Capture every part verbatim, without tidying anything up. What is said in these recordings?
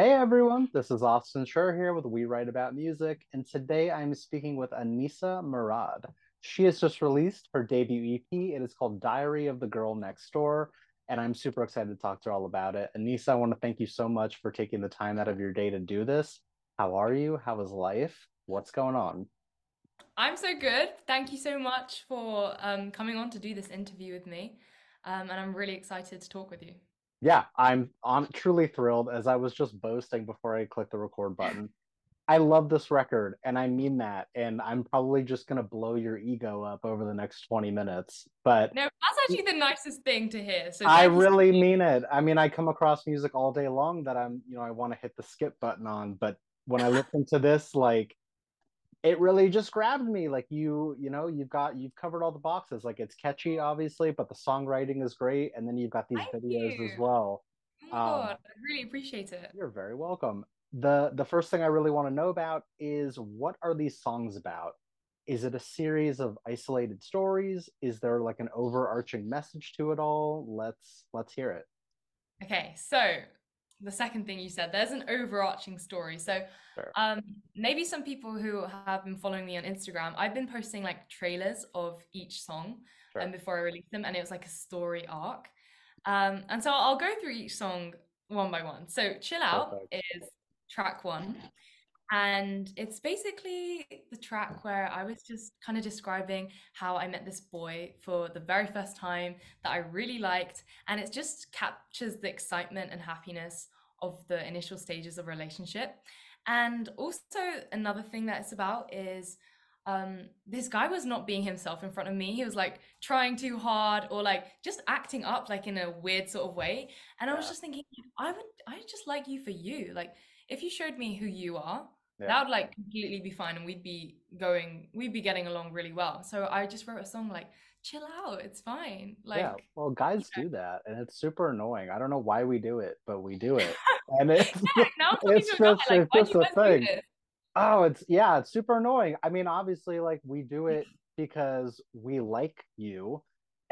Hey everyone, this is Austin Schur here with We Write About Music, and today I'm speaking with Anissa Murad. She has just released her debut E P. It is called Diary of the Girl Next Door, and I'm super excited to talk to her all about it. Anissa, I want to thank you so much for taking the time out of your day to do this. How are you? How is life? What's going on? I'm so good. Thank you so much for um, coming on to do this interview with me. Um, and I'm really excited to talk with you. Yeah, I'm I'm truly thrilled as I was just boasting before I clicked the record button. I love this record, and I mean that. And I'm probably just gonna blow your ego up over the next twenty minutes. But No, that's actually the nicest thing to hear. So I thank you so really mean it. I mean, I come across music all day long that I'm, you know, I want to hit the skip button on. But when I listen to this, like it really just grabbed me. Like you, you know, you've got you've covered all the boxes. Like it's catchy, obviously, but the songwriting is great, and then you've got these Thank videos as you. well. Oh my Um, God, I really appreciate it. you're very welcome. The the first thing I really want to know about is what are these songs about? Is it a series of isolated stories? Is there like an overarching message to it all? Let's let's hear it. Okay, so the second thing you said, there's an overarching story. So Sure. um, maybe some people who have been following me on Instagram, I've been posting like trailers of each song and Sure. before I release them, and it was like a story arc. Um, and so I'll go through each song one by one. So Chill Out Perfect. is track one. And it's basically the track where I was just kind of describing how I met this boy for the very first time that I really liked. And it just captures the excitement and happiness of the initial stages of a relationship. And also, another thing that it's about is um, this guy was not being himself in front of me. He was like trying too hard or like just acting up like in a weird sort of way. And I was Yeah. just thinking, I would, I just like you for you. Like, if you showed me who you are, that Yeah. would like completely be fine and we'd be going we'd be getting along really well. So I just wrote a song like chill out, it's fine. Yeah. Like Well, guys yeah. do that, and it's super annoying. I don't know why we do it, but we do it. And it's Now I'm talking it's to a guy, just like, it's why do just you a guys do thing. this? Oh, it's yeah, it's super annoying. I mean, obviously, like we do it because we like you,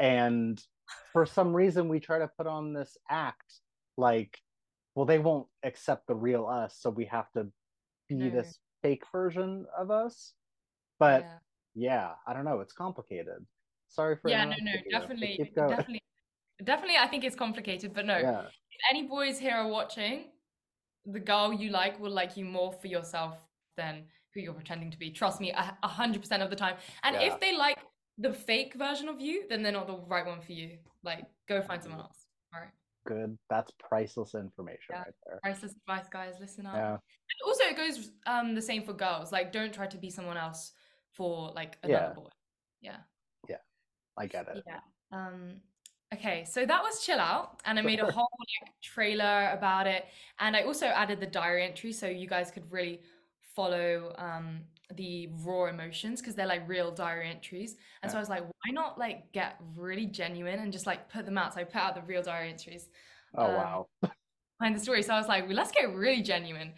and for some reason we try to put on this act like, well, they won't accept the real us, so we have to be No. this fake version of us. But Yeah. yeah, I don't know, it's complicated. Sorry for Yeah, no, no, interrupting you, but definitely, keep going. definitely, definitely I think it's complicated, but no. Yeah, If any boys here are watching, the girl you like will like you more for yourself than who you're pretending to be. Trust me, a a hundred percent of the time. And yeah, if they like the fake version of you, then they're not the right one for you. Like, go find someone else. All right. good. That's priceless information Yeah. right there. Priceless advice, guys. Listen up. Yeah, And also, it goes um the same for girls. Like, don't try to be someone else for like another yeah, boy. Yeah. yeah. I get it. Yeah. Um, okay, so that was Chill Out, and I made a Sure. whole like trailer about it, and I also added the diary entry so you guys could really follow um the raw emotions because they're like real diary entries. And so Yeah. I was like, why not like get really genuine and just like put them out? So I put out the real diary entries Oh um wow. behind the story. So I was like, well, let's get really genuine.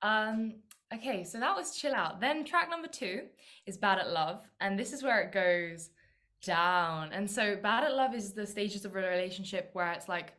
Um, okay, so that was Chill Out. Then track number two is Bad at Love, and this is where it goes down. And so Bad at Love is the stages of a relationship where it's like,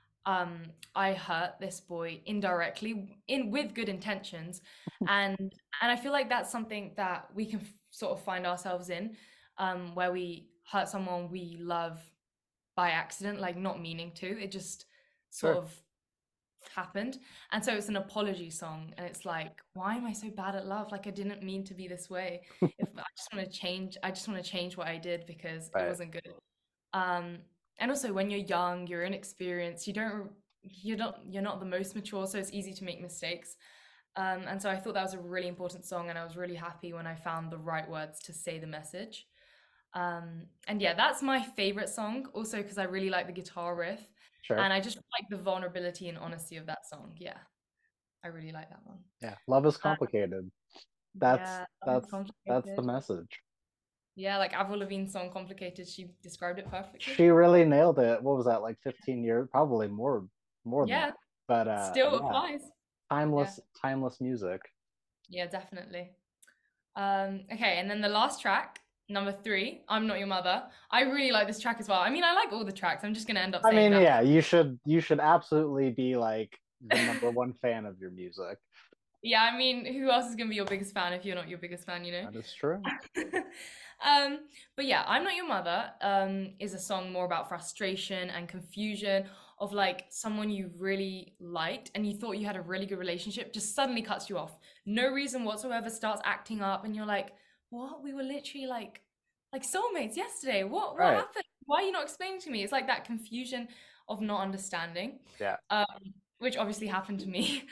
um, I hurt this boy indirectly in with good intentions, and and I feel like that's something that we can f- sort of find ourselves in, um, where we hurt someone we love by accident, like not meaning to. It just sort Sure. of happened. And so it's an apology song. And it's like, why am I so bad at love? Like I didn't mean to be this way. If I just want to change, I just want to change what I did because it Right. wasn't good. Um, and also when you're young, you're inexperienced, you don't you're not you're not the most mature, so it's easy to make mistakes. Um, and so I thought that was a really important song, and I was really happy when I found the right words to say the message. Um, and yeah, that's my favorite song, also because I really like the guitar riff, Sure. and I just like the vulnerability and honesty of that song. Yeah, I really like that one. Yeah. Love is Uh, complicated. That's yeah, love is that's that's the complicated. message. Yeah, like Avril Lavigne's song "Complicated," she described it perfectly. She really nailed it. What was that, like fifteen years? Probably more more than that. Yeah, But uh still yeah, applies. Yeah, timeless timeless music. yeah, definitely. Um, okay, and then the last track, number three, "I'm Not Your Mother." I really like this track as well. I mean, I like all the tracks. I'm just gonna end up I saying mean, that. yeah, you should you should absolutely be like the number one fan of your music. Yeah, I mean, who else is gonna be your biggest fan if you're not your biggest fan, you know? That is true. Um, but yeah, I'm Not Your Mother um is a song more about frustration and confusion of like someone you really liked and you thought you had a really good relationship just suddenly cuts you off. No reason whatsoever, starts acting up and you're like, "What? We were literally like like soulmates yesterday. What what Right. happened? Why are you not explaining to me?" It's like that confusion of not understanding. Yeah. Um, which obviously happened to me.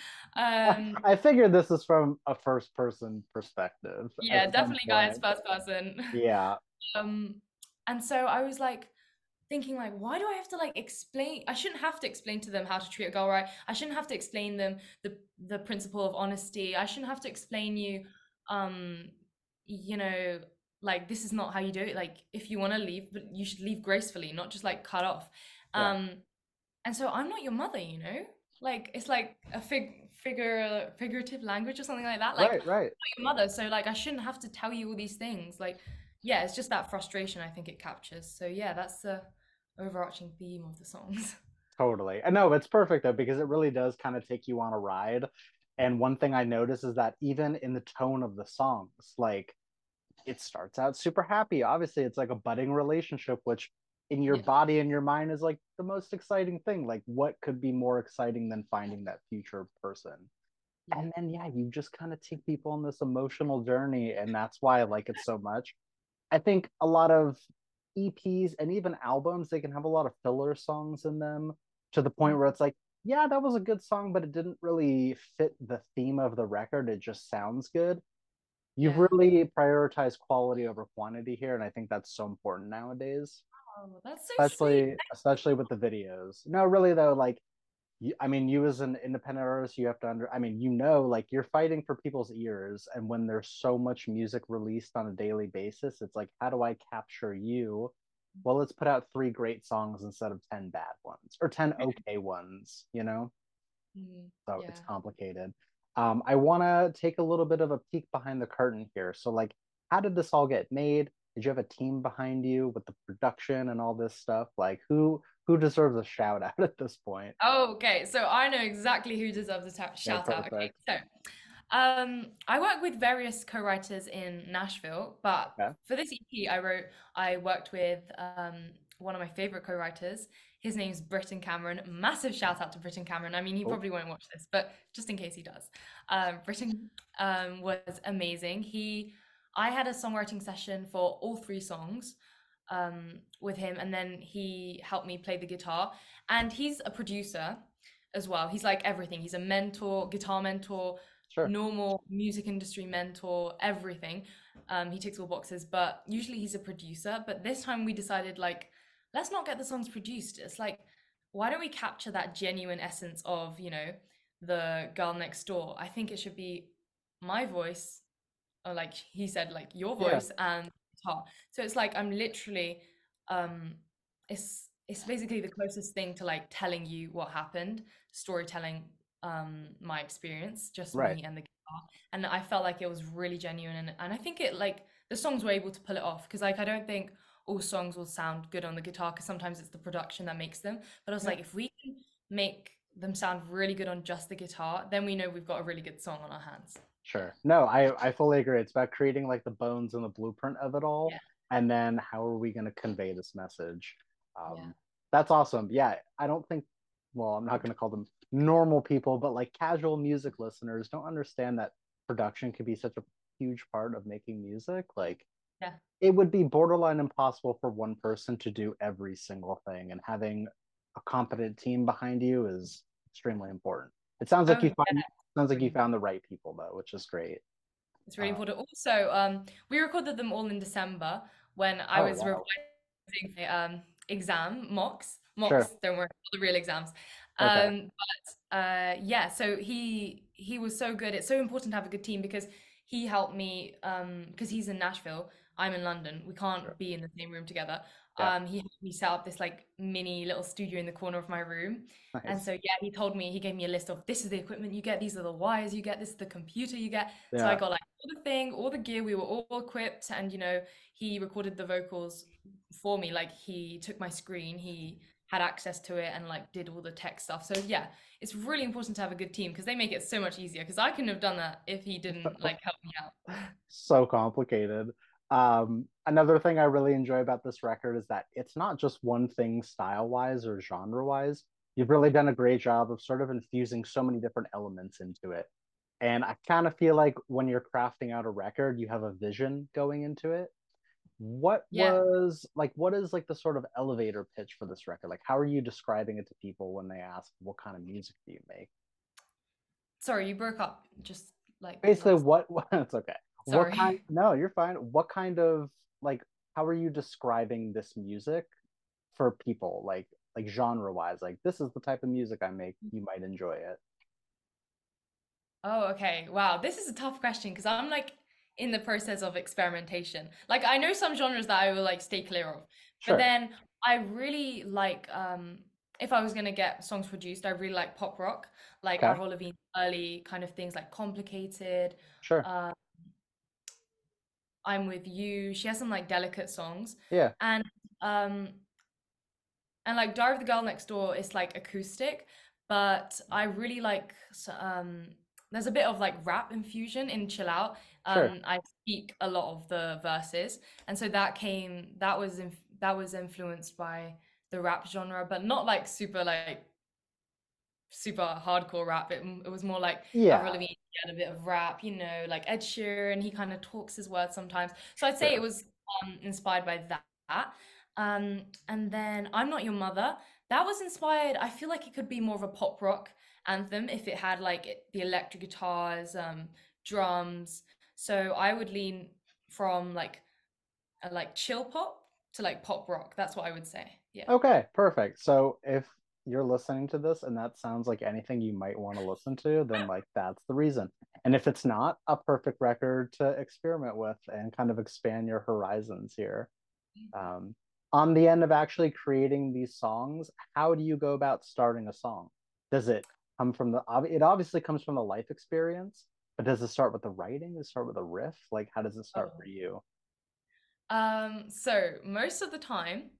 Um, I figured this is from a first person perspective at yeah, some definitely guys, point. first person. Yeah. Um, and so I was like thinking like, why do I have to like explain? I shouldn't have to explain to them how to treat a girl right. I shouldn't have to explain them the the principle of honesty. I shouldn't have to explain you, um, you know, like this is not how you do it. Like if you want to leave, but you should leave gracefully, not just like cut off. Yeah. Um, and so I'm not your mother, you know? Like it's like a fig figure figurative language or something like that. Like Right, right. your mother, so like I shouldn't have to tell you all these things. Like, yeah, it's just that frustration I think it captures. So yeah, that's the overarching theme of the songs. Totally. And no, it's perfect though, because it really does kind of take you on a ride. And one thing I notice is that even in the tone of the songs, like it starts out super happy. Obviously, it's like a budding relationship, which in your Yeah, body and your mind is like the most exciting thing. Like, what could be more exciting than finding that future person? yeah, And then, yeah, you just kind of take people on this emotional journey. And that's why I like it so much. I think a lot of E Ps and even albums, they can have a lot of filler songs in them to the point mm, where it's like, yeah, that was a good song, but it didn't really fit the theme of the record. It just sounds good. You've yeah. really prioritized quality over quantity here, and I think that's so important nowadays, Oh, that's so sweet. especially especially with the videos. No, really though, like you, I mean, you as an independent artist, you have to under. I mean, you know, like you're fighting for people's ears, and when there's so much music released on a daily basis, it's like, how do I capture you? Well, let's put out three great songs instead of ten bad ones or ten okay ones, you know? Mm, So it's yeah. complicated. Um, I want to take a little bit of a peek behind the curtain here. So, like, how did this all get made? Did you have a team behind you with the production and all this stuff? Like, who who deserves a shout out at this point? Oh, okay, so I know exactly who deserves a ta- Yeah, shout out. Okay, perfect. so um, I work with various co-writers in Nashville, but Okay, for this E P I wrote, I worked with um, one of my favorite co-writers. His name's Britton Cameron. Massive shout out to Britton Cameron. I mean, he cool, probably won't watch this, but just in case he does, um, Britton um, was amazing. He, I had a songwriting session for all three songs um, with him, and then he helped me play the guitar. And he's a producer as well. He's like everything. He's a mentor, guitar mentor, sure. normal music industry mentor, everything. Um, he ticks all boxes, but usually he's a producer. But this time we decided like, let's not get the songs produced. It's like, why don't we capture that genuine essence of, you know, the girl next door? I think it should be my voice, or like he said, like your Yeah, voice and guitar. So it's like I'm literally, um, it's it's basically the closest thing to like telling you what happened, storytelling, um, my experience, just right. me and the guitar. And I felt like it was really genuine, and and I think it like the songs were able to pull it off because like I don't think all songs will sound good on the guitar because sometimes it's the production that makes them. But I was Yeah, like, if we can make them sound really good on just the guitar, then we know we've got a really good song on our hands. sure. No, I I fully agree. It's about creating like the bones and the blueprint of it all, Yeah, and then how are we going to convey this message? yeah. Um, that's awesome. Yeah, I don't think. Well, I'm not going to call them normal people, but like casual music listeners don't understand that production can be such a huge part of making music. Like Yeah. it would be borderline impossible for one person to do every single thing, and having a competent team behind you is extremely important. It sounds like Oh, you yeah, find sounds like really you important. found the right people though, which is great. It's really Uh, important. Also, um, we recorded them all in December when I oh was wow, revising my um exam mocks. sure, Mocks, don't worry, not the real exams. okay, Um, but uh, yeah, so he he was so good. It's so important to have a good team because he helped me um because he's in Nashville, I'm in London. We sure, can't be in the same room together. yeah, Um, he helped me set up this like mini little studio in the corner of my room. And nice, so yeah, he told me, he gave me a list of this is the equipment you get, these are the wires you get, this is the computer you get. So I yeah, got like all the thing, all the gear, we were all equipped, and you know, he recorded the vocals for me. Like he took my screen, he had access to it and like did all the tech stuff. So yeah, it's really important to have a good team because they make it so much easier. Because I couldn't have done that if he didn't like help me out. So complicated. Um, another thing I really enjoy about this record is that it's not just one thing style wise or genre wise. You've really done a great job of sort of infusing so many different elements into it. And I kind of feel like when you're crafting out a record, you have a vision going into it. What Yeah. was like, what is like the sort of elevator pitch for this record? Like, how are you describing it to people when they ask, what kind of music do you make? Sorry, you broke up just like the Basically, last. what, it's okay. What kind, Sorry. no, you're fine. What kind of like, how are you describing this music for people? Like, like genre wise, like this is the type of music I make. You might enjoy it. Oh, okay. Wow, this is a tough question because I'm like in the process of experimentation. Like I know some genres that I will like stay clear of, but Sure. then I really like um if I was gonna get songs produced, I really like pop rock, like Okay. Avril Lavigne's early kind of things like Complicated, Sure. uh, I'm With You. She has some like delicate songs, Yeah. and um and like Diary of the Girl Next Door is like acoustic, but I really like s- um there's a bit of like rap infusion in Chill Out. Sure. Um I speak a lot of the verses, and so that came that was inf that was influenced by the rap genre, but not like super like super hardcore rap. It, it was more like Avril Yeah. Lavigne had a bit of rap, you know, like Ed Sheeran, he kind of talks his words sometimes. So I'd say it Sure. was um, inspired by that. Um, and then I'm Not Your Mother. That was inspired, I feel like it could be more of a pop rock anthem if it had like it- the electric guitars, um, drums. So I would lean from like a like chill pop to like pop rock. That's what I would say. Yeah. Okay, perfect. So if you're listening to this and that sounds like anything you might want to listen to, then like that's the reason. And if it's not, a perfect record to experiment with and kind of expand your horizons here. Um, on the end of actually creating these songs, how do you go about starting a song? Does it come from the, it obviously comes from the life experience, but does it start with the writing? Does it start with a riff? Like, how does it start for Oh. you? Um, so most of the time,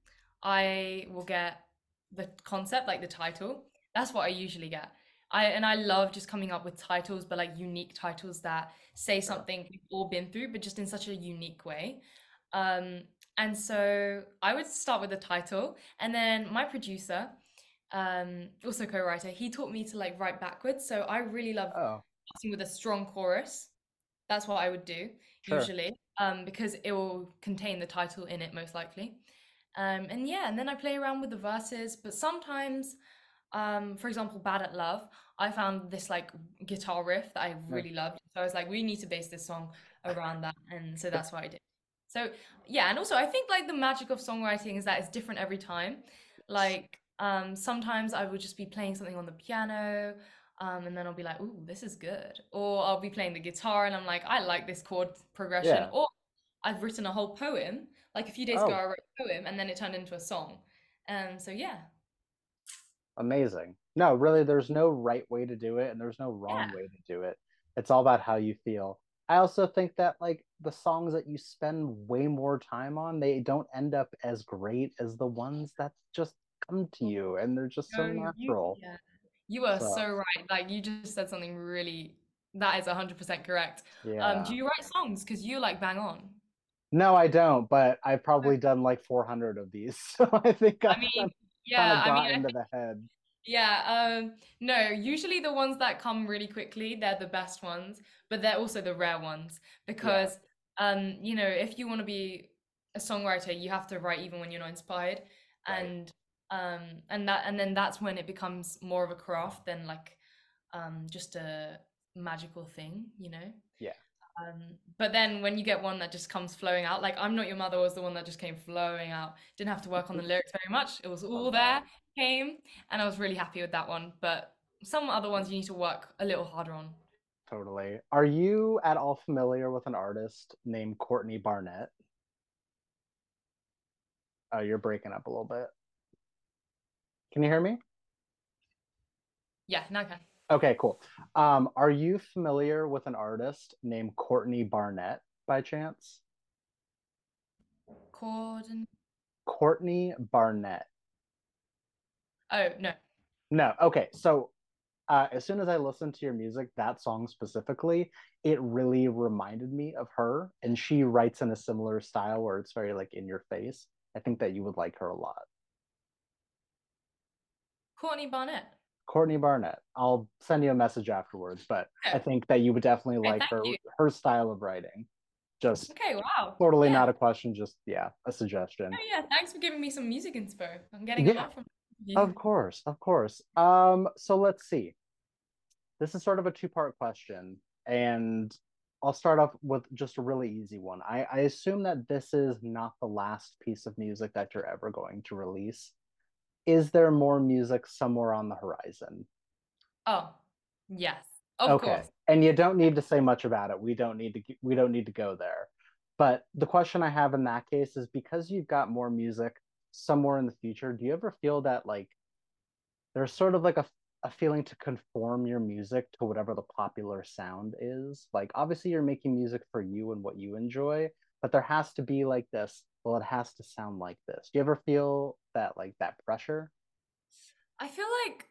I will get the concept, like the title. That's what I usually get. I and I love just coming up with titles, but like unique titles that say Sure. something we've all been through, but just in such a unique way. Um, and so I would start with the title, and then my producer, um, also co-writer, he taught me to like write backwards. So I really love Oh, starting with a strong chorus. That's what I would do sure. usually, um, because it will contain the title in it most likely. Um, and yeah, and then I play around with the verses, but sometimes, um, for example, Bad at Love, I found this like guitar riff that I Yeah. really loved. So I was like, we need to base this song around that, and so that's what I did. So yeah, and also I think like the magic of songwriting is that it's different every time. Like um, sometimes I would just be playing something on the piano, um, and then I'll be like, "Ooh, this is good," or I'll be playing the guitar, and I'm like, "I like this chord progression," Yeah. or I've written a whole poem. Like a few days ago, Oh, I wrote a poem, and then it turned into a song. And so yeah, amazing. No, really, there's no right way to do it and there's no wrong yeah, way to do it. It's all about how you feel. I also think that like the songs that you spend way more time on, they don't end up as great as the ones that just come to you and they're just so no, you, natural. yeah, you are So, so right. Like you just said something really that is one hundred percent correct. Um, do yeah. you write songs? Because you like bang on. No, I don't, but I've I probably done like four hundred of these. So I think I've mean, kind yeah, of I mean, got I into the head. Yeah, um, no, usually the ones that come really quickly, they're the best ones, but they're also the rare ones Yeah, because um, you know, if you want to be a songwriter, you have to write even when you're not inspired. right. And um and that and then that's when it becomes more of a craft than like um just a magical thing, you know? Yeah. Um, but then when you get one that just comes flowing out, like I'm Not Your Mother was the one that just came flowing out. Didn't have to work on the lyrics very much. It was all Love that. there, came, and I was really happy with that one. But some other ones you need to work a little harder on. Totally. Are you at all familiar with an artist named Courtney Barnett? Oh, you're breaking up a little bit. Can you hear me? Yeah, now I can. Okay, cool. Um, are you familiar with an artist named Courtney Barnett by chance? Chord and Courtney Barnett. Oh, no. No. Okay. So uh, as soon as I listened to your music, that song specifically, it really reminded me of her. And she writes in a similar style where it's very like in your face. I think that you would like her a lot. Courtney Barnett. Courtney Barnett. I'll send you a message afterwards, but I Okay. think that you would definitely Okay, like thank her you. her style of writing. Just Okay, wow. totally Yeah. not a question, just yeah, a suggestion. Oh, yeah. Thanks for giving me some music inspo. I'm getting a Yeah, lot from you. of course, of course. Um, so let's see. This is sort of a two-part question, and I'll start off with just a really easy one. I, I assume that this is not the last piece of music that you're ever going to release. Is there more music somewhere on the horizon? Oh, yes. Of Okay. course. And you don't need to say much about it. We don't need to we don't need to go there. But the question I have in that case is because you've got more music somewhere in the future, do you ever feel that like there's sort of like a a feeling to conform your music to whatever the popular sound is? Like obviously you're making music for you and what you enjoy, but there has to be like this, well, it has to sound like this. Do you ever feel that like that pressure? I feel like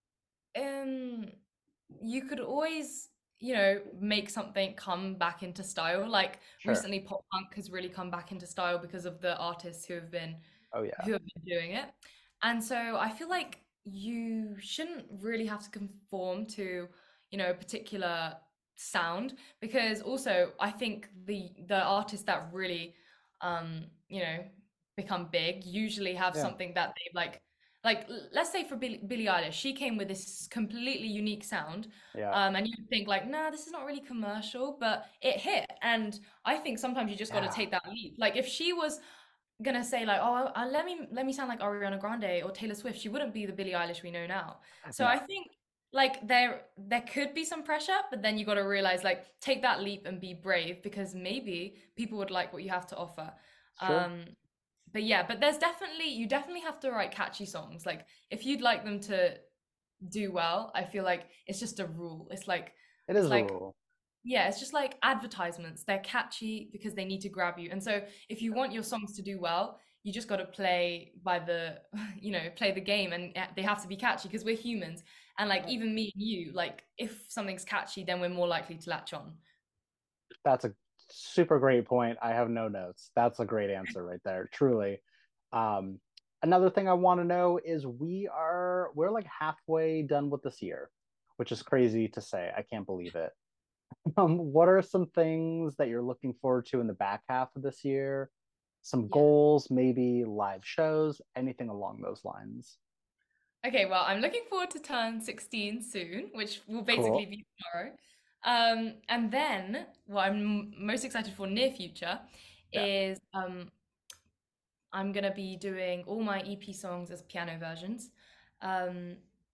um you could always, you know, make something come back into style. Like Sure. recently pop punk has really come back into style because of the artists who have been Oh yeah. who have been doing it. And so I feel like you shouldn't really have to conform to, you know, a particular sound because also I think the the artists that really um, you know, become big usually have Yeah. something that they like like l- let's say for Billie, Billie Eilish, she came with this completely unique sound. Yeah. Um, and you think like, nah, this is not really commercial, but it hit. And I think sometimes you just got to Yeah. take that leap. Like if she was gonna say like, oh, uh, let me let me sound like Ariana Grande or Taylor Swift, she wouldn't be the Billie Eilish we know now. So I No. think like there there could be some pressure, but then you got to realize like take that leap and be brave because maybe people would like what you have to offer. Sure. Um, but yeah, but there's definitely you definitely have to write catchy songs. Like if you'd like them to do well, I feel like it's just a rule. It's like It it's is a like rule. yeah, it's just like advertisements. They're catchy because they need to grab you. And so if you want your songs to do well, you just got to play by the, you know, play the game and uh, they have to be catchy because we're humans. And like even me and you, like if something's catchy, then we're more likely to latch on. That's a super great point. I have no notes. That's a great answer right there, truly. Um, Another thing I want to know is we are we're like halfway done with this year, which is crazy to say. I can't believe it. Um, what are some things that you're looking forward to in the back half of this year? Some Yeah. goals, maybe live shows, anything along those lines. Okay, well, I'm looking forward to turn sixteen soon, which will basically Cool. be tomorrow. Um, and then what I'm most excited for near future Yeah. is um, I'm gonna be doing all my E P songs as piano versions. Um,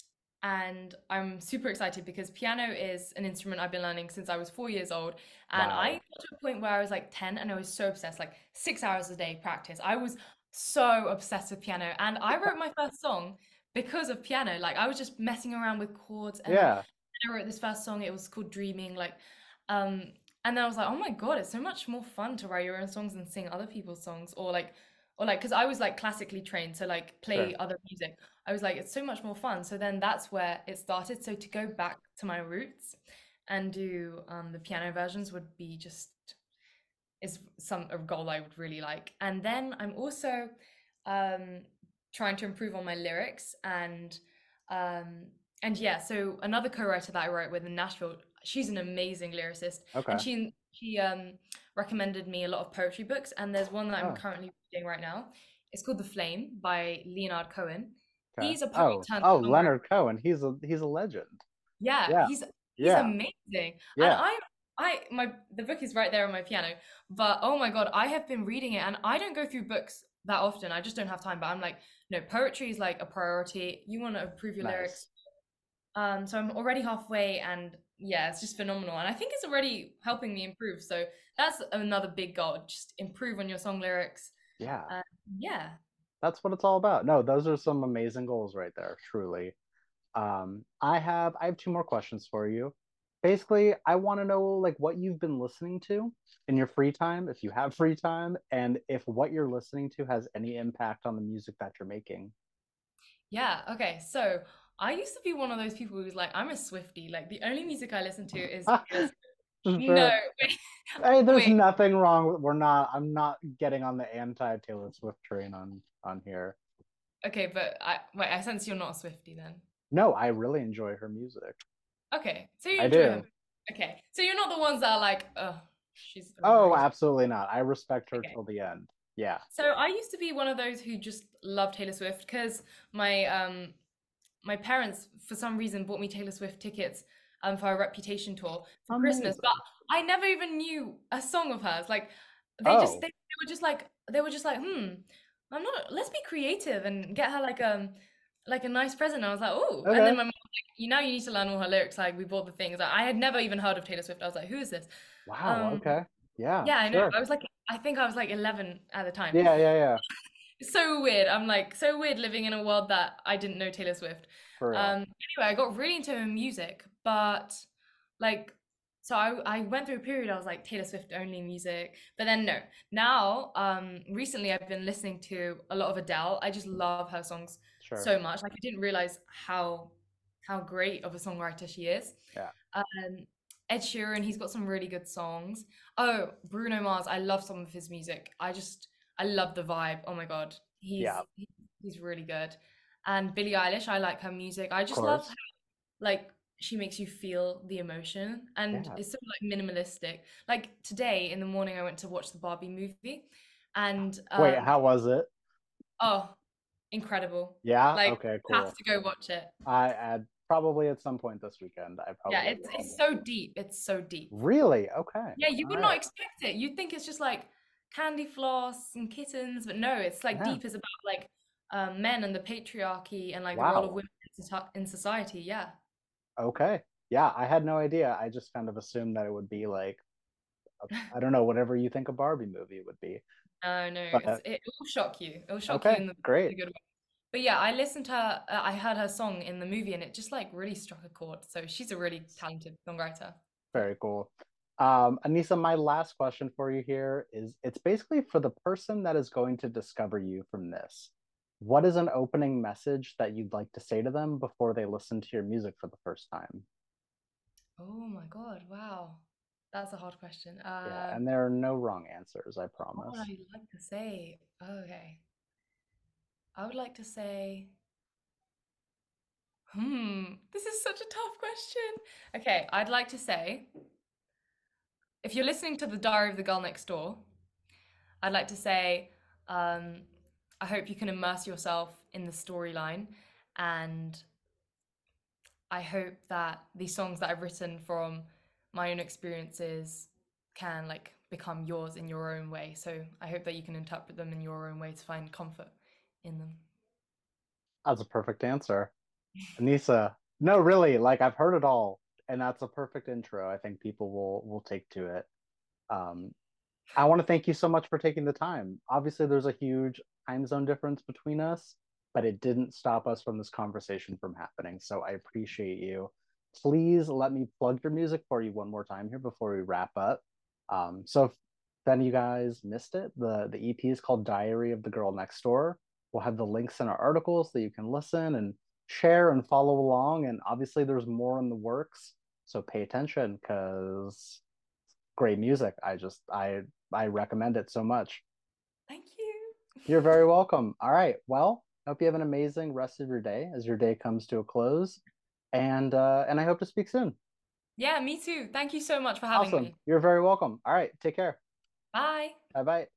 and I'm super excited because piano is an instrument I've been learning since I was four years old. And I Wow. got to a point where I was like ten and I was so obsessed, like six hours a day practice. I was so obsessed with piano. And I wrote my first song because of piano. Like I was just messing around with chords and then Yeah. I wrote this first song. It was called Dreaming. Like, um, and then I was like, oh my God, it's so much more fun to write your own songs and sing other people's songs or like, or like, because I was like classically trained, so like play Sure. other music. I was like, it's so much more fun. So then that's where it started. So to go back to my roots and do um, the piano versions would be just is some a goal I would really like. And then I'm also um, trying to improve on my lyrics and um, and yeah. So another co-writer that I wrote with in Nashville, she's an amazing lyricist, and Okay. she she um, recommended me a lot of poetry books. And there's one that I'm Oh. currently reading right now. It's called The Flame by Leonard Cohen. Okay. He's a poet Oh. turned Oh, songwriter. Leonard Cohen. He's a he's a legend. Yeah, Yeah. he's he's Yeah. amazing. And Yeah. I I my the book is right there on my piano. But oh my God, I have been reading it and I don't go through books that often. I just don't have time. But I'm like, no, poetry is like a priority. You want to improve your lyrics. Nice. Um, so I'm already halfway and yeah, it's just phenomenal. And I think it's already helping me improve. So that's another big goal. Just improve on your song lyrics. Yeah. Uh, yeah. That's what it's all about. No, those are some amazing goals right there, truly. Um, I have I have two more questions for you. Basically, I want to know like what you've been listening to in your free time, if you have free time, and if what you're listening to has any impact on the music that you're making. Yeah, okay. So I used to be one of those people who's like, I'm a Swiftie. Like the only music I listen to is Taylor Swift. No, Sure. wait, Hey, there's wait. nothing wrong with, we're not, I'm not getting on the anti Taylor Swift train on on here. Okay, but I wait, I sense you're not a Swiftie then. No, I really enjoy her music. Okay, so you I enjoy her. do. Okay, so you're not the ones that are like, oh, she's Oh, overrated. absolutely not. I respect her Okay. till the end. Yeah. So I used to be one of those who just loved Taylor Swift because my um my parents for some reason bought me Taylor Swift tickets um for a Reputation tour for Christmas, but Amazing. I never even knew a song of hers. Like they just Oh, they, they were just like they were just like, hmm, I'm not. Let's be creative and get her like um like a nice present. I was like, oh, and then okay. my mom was like, you know, you need to learn all her lyrics. Like we bought the things. Like, I had never even heard of Taylor Swift. I was like, who is this? Wow. Um, Okay. Yeah, yeah, I know. sure. I was like, I think I was like eleven at the time. Yeah, yeah, yeah. It's so weird. I'm like so weird living in a world that I didn't know Taylor Swift. For real. Um, anyway, I got really into her music, but like, so I I went through a period I was like Taylor Swift only music, but then no. Now, um, recently I've been listening to a lot of Adele. I just love her songs Sure. so much. Like I didn't realize how how great of a songwriter she is. Yeah. Um, Ed Sheeran, he's got some really good songs. Oh, Bruno Mars, I love some of his music. I just I love the vibe. Oh my God. Yeah, He's he- he's really good. And Billie Eilish, I like her music. I of just love how course. like she makes you feel the emotion and Yeah. it's so like minimalistic. Like today in the morning I went to watch the Barbie movie and Wait, um how was it? oh, incredible. Yeah. Like Okay, have cool. to go watch it. I at probably at some point this weekend, I Yeah, probably it's will. it's so deep. It's so deep. Really? Okay. Yeah, you All would not right. expect it. You'd think it's just like candy floss and kittens, but no, it's like Yeah. deep is about like um, men and the patriarchy and like the role of Wow. women in soci- in society. Yeah. Okay. Yeah, I had no idea. I just kind of assumed that it would be like a, I don't know, whatever you think a Barbie movie would be. No, no, it's But it will shock you. It will shock you okay, in the, great. the good way. But yeah, I listened to her. Uh, I heard her song in the movie, and it just like really struck a chord. So she's a really talented songwriter. Yeah. Very cool. Um, Anissa, my last question for you here is it's basically for the person that is going to discover you from this. What is an opening message that you'd like to say to them before they listen to your music for the first time? Oh my God! Wow, that's a hard question. Yeah, Uh, and there are no wrong answers, I what would promise. I like to say? Okay, I would like to say. Hmm, this is such a tough question. Okay, I'd like to say, if you're listening to The Diary of the Girl Next Door, I'd like to say, um, I hope you can immerse yourself in the storyline, and I hope that these songs that I've written from my own experiences can like become yours in your own way. So I hope that you can interpret them in your own way to find comfort in them. That's a perfect answer. Anissa, no, really, like I've heard it all, and that's a perfect intro. I think people will will take to it. Um, I want to thank you so much for taking the time. Obviously, there's a huge time zone difference between us, but it didn't stop us from this conversation from happening. So I appreciate you. Please let me plug your music for you one more time here before we wrap up. Um, so if any of you guys missed it, the the E P is called Diary of the Girl Next Door. We'll have the links in our articles so you can listen and share and follow along. And obviously, there's more in the works, so pay attention because great music. I just I I recommend it so much. Thank you. You're very welcome. All right. Well, I hope you have an amazing rest of your day as your day comes to a close. And uh and I hope to speak soon. Yeah, me too. Thank you so much for having Awesome. me. You're very welcome. All right. Take care. Bye. Bye bye.